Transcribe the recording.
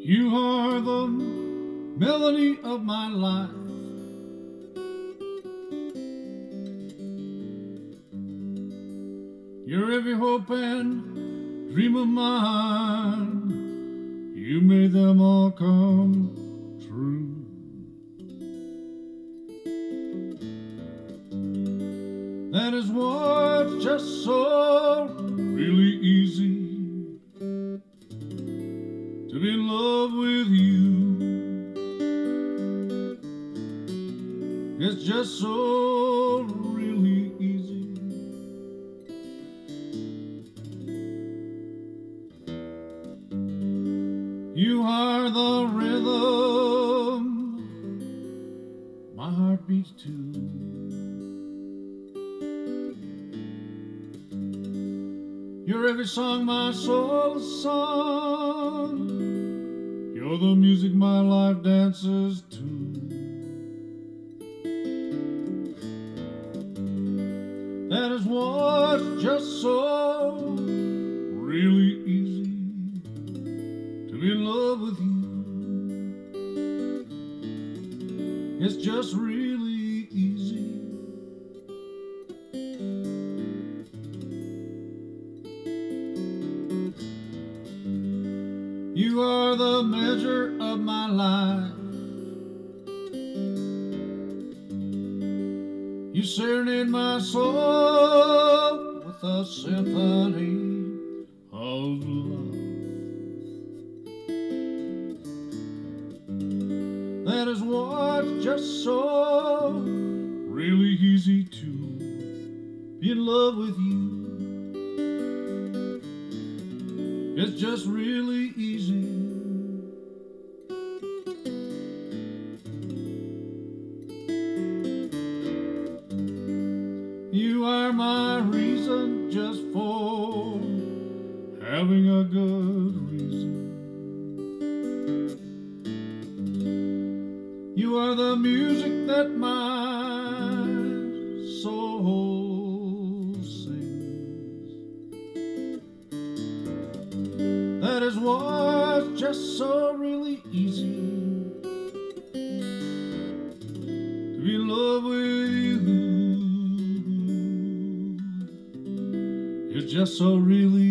You are the melody of my life. You're every hope and dream of mine. You made them all come true. That is what's just so really easy, to be in love with you. It's just so really easy. You are the rhythm my heart beats to. You're every song my soul has sung. You're the music my life dances to. That is what's just so really easy, to be in love with you. It's just really easy. You are the measure of my life. You serenade my soul with a symphony of love. That is what's just so really easy, to be in love with you. It's just really easy. You are my reason just for having a good reason. You are the music that my soul sings. That is what's just so really easy, to be in love with you. It's just so really